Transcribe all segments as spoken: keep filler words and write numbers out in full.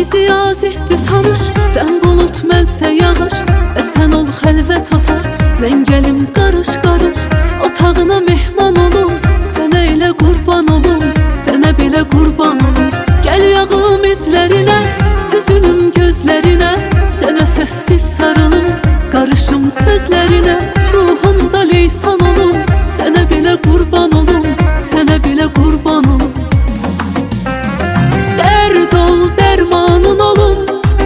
Bizi yaz etdi tanış, sən bulut mənsə yağış. Və sən ol xəlvət otaq, mən gəlim qarış-qarış. Otağına mehman olum, sənə elə qurban olum, sənə belə qurban olum. Gəl yağım izlərinə, süzülüm gözlərinə, sənə səssiz sarılım, qarışım sözlərinə. Ruhunda leysan olum, sənə belə qurban olum, sənə belə qurban olum. Dərd ol, dərmanın olum,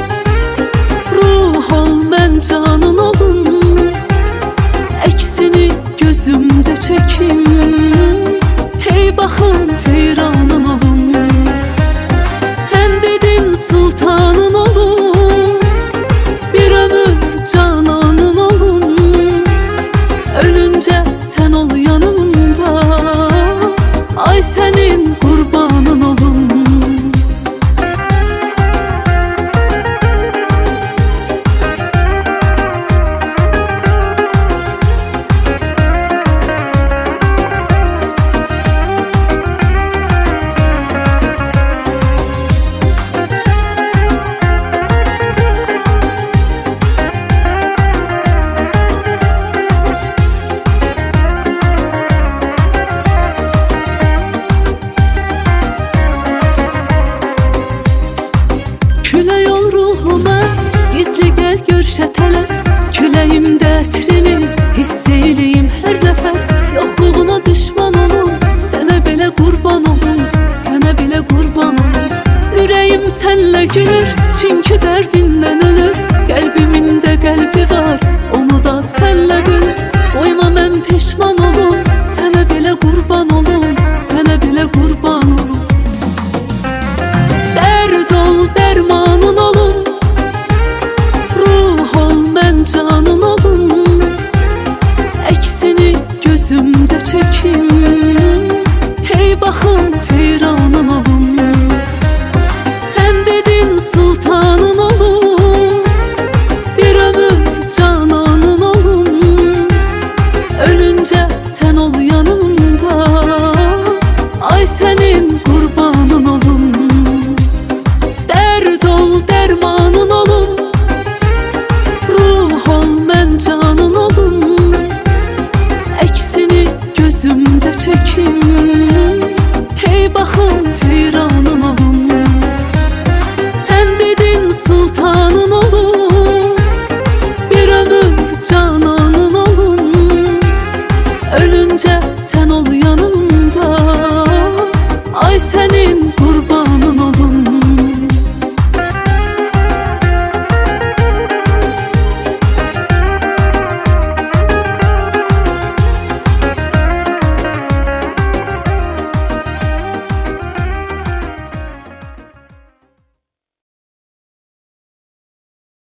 ruh ol, mən canın olum. Əksini gözümdə çəkim, hey baxın, heyranın olum. Sən dedin sultanın olum, bir ömür cananın olum. Ölüncə sən ol yanımda, ay sənin qurbanın olum. Külək ol ruhumas, gizli gəl görşə tələs. Küləyimdə ətrini hiss eyləyim hər nəfəs. Yoxluğuna düşman olum, sənə belə qurban olum, sənə belə qurban olum. Ürəyim sənlə gülür, çünki dərdindən ölür. Qəlbimin də qəlbi var, onu da sənlə